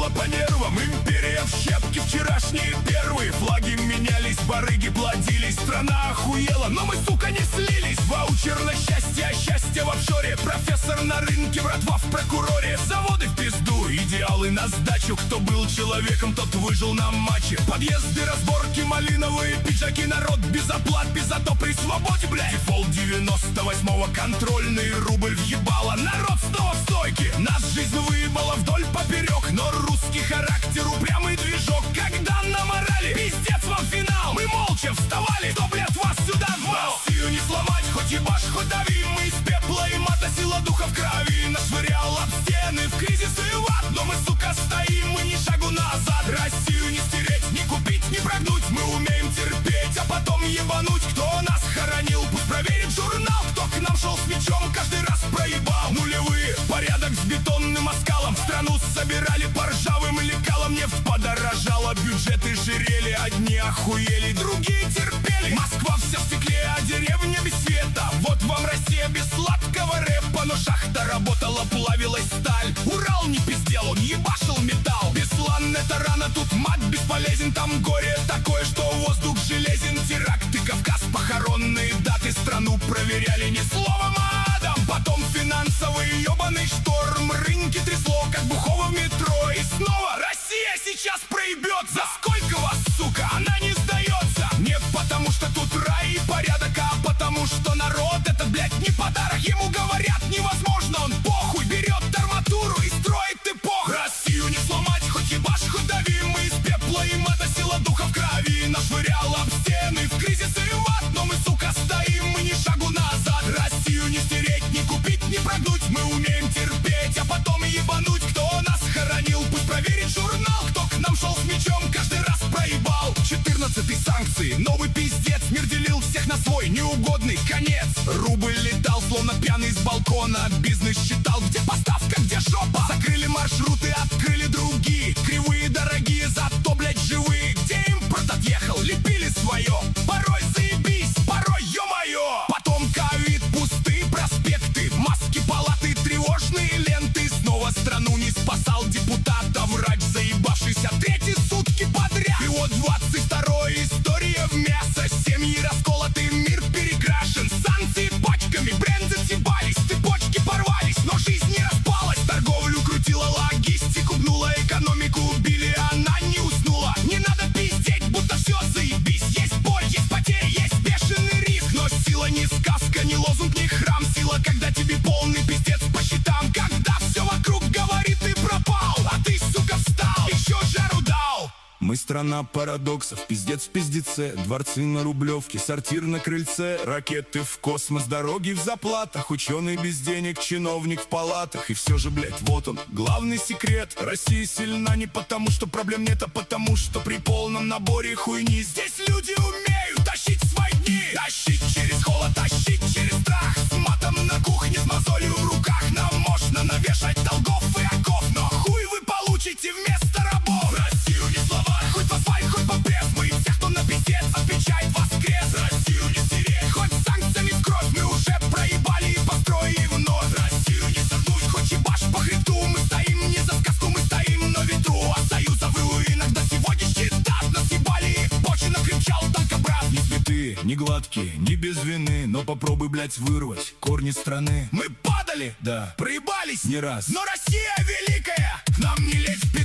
била по нервам. Империя в щепки, вчерашние первые. Флаги менялись, барыги плодились. Страна охуела, но мы, сука, не слились. Ваучер на счастье, а счастье в офшоре. Профессор на рынке, братва в прокуроре. Заводы в пизду, идеалы на сдачу. Кто был человеком, тот выжил на матче. Подъезды, разборки, малиновые пиджаки. Народ без оплат, без зато при свободе, блядь. Дефолт 98-го, контрольный рубль въебало. Народ снова в стойке. Нас жизнь выебала вдоль поперек. Но русский характер, упрямый движок. Когда на морали, пиздец вам финал. Мы молча вставали, кто, блядь, вас сюда гнал? Россию не сломать, хоть ебашь, хоть дави. Мы из пепла и мата, сила духа в крови. Нас швырял об стены, в кризис и в ад. Но мы, сука, стоим, мы ни шагу назад. Россию не стереть, не купить, не прогнуть. Мы умеем терпеть, а потом ебануть. Кто нас хоронил, пусть проверит журнал. Кто к нам шел с мечом, каждый раз проебал. Нулевые, порядок с бетонным оскалом. Страну собирали по ржавым лекалам. Нефть подорожала, бюджеты жирели. Одни охуели, другие терпели. Москва вся в стекле, а деревня без света. Вот вам Россия без сладкого рэпа. Но шахта работала, плавилась сталь. Урал не пиздел, он ебашил металл. Беслан это рано, тут мат бесполезен. Там горе такое, что воздух железен. Теракты, Кавказ, похоронные даты. Страну проверяли не словом, а адом. Потом финансовый ебаный шторм. Рынки трясло, как бухого в метро. И снова Россия сейчас проебет. За сколько вас, сука, она не сдается. Не потому что тут рай и порядок, а потому что народ этот, блядь, не подарок. Ему говорят невозможно, он похуй. Берет арматуру и строит эпоху. Россию не сломать, хоть ебашь, хоть дави. Мы из пепла и мата, сила духа в крови. Нас швырял об стены, в кризис и в ад. Но мы, сука, стоим, мы ни шагу назад. Россию не стереть, не купить, не прогнуть. Мы умеем терпеть, а потом ебануть. Кто нас хоронил, пусть проверит журнал. Кто к нам шел с мечом, каждый раз проебал. 14-й санкции, новый пиздец. Мир делил всех на свой неугодный конец. Рубль летал, словно пьяный с балкона. Бизнес считал, где поставка, где жопа. Закрыли маршруты, открыли другие. Кривые, дорогие, зато, блядь, живые. Где импорт отъехал, лепили свое. Порой заебись, порой ё-моё. Потом ковид, пустые проспекты. Маски, палаты, тревожные ленты. Снова страну не спасал депутата. Врач, заебавшийся третьи сутки подряд. И вот 22-й, история в мясо. Семьи расколоты, мир перекрашен. Санкции пачками, бренды съебались. Цепочки порвались, но жизнь не распалась. Торговлю крутила, логистику гнула. Экономику убили, она не уснула. Не надо пиздеть, будто все заебись. Есть боль, есть потери, есть бешеный риск. Но сила не сказка, не лозунг, не храм. Сила, когда тебе полный пиздец по счетам. Когда все вокруг говорит, ты пропал, а ты, сука, встал, еще жару дал. Мы страна парадоксов, пиздец в пиздеце. Дворцы на Рублевке, сортир на крыльце. Ракеты в космос, дороги в заплатах. Ученый без денег, чиновник в палатах. И все же, блядь, вот он, главный секрет. Россия сильна не потому, что проблем нет, а потому, что при полном наборе хуйни здесь люди умеют тащить свои дни. Тащить через холод, тащить через страх. С матом на кухне, с мозолью в руках. Нам можно навешать долгов и оков, но хуй вы получите вместо рабов. Россию не слова, хоть в асфальт, хоть по пресс. Мы всех, кто на пиздец, отвечает воскрес. Россию не стереть, хоть санкциями в кровь. Мы уже проебали и построили вновь. Россию не согнуть, хоть ебашь по хребту. Мы стоим не за сказку, мы стоим на ветру. От союза в иногда сегодняшний дат. Нас ебали, почина кричал танкобрат. Не святые, не гладкие, не без вины. Но попробуй, блядь, вырвать корни страны. Мы падали, да, проебались не раз. Но Россия великая, к нам не лезь.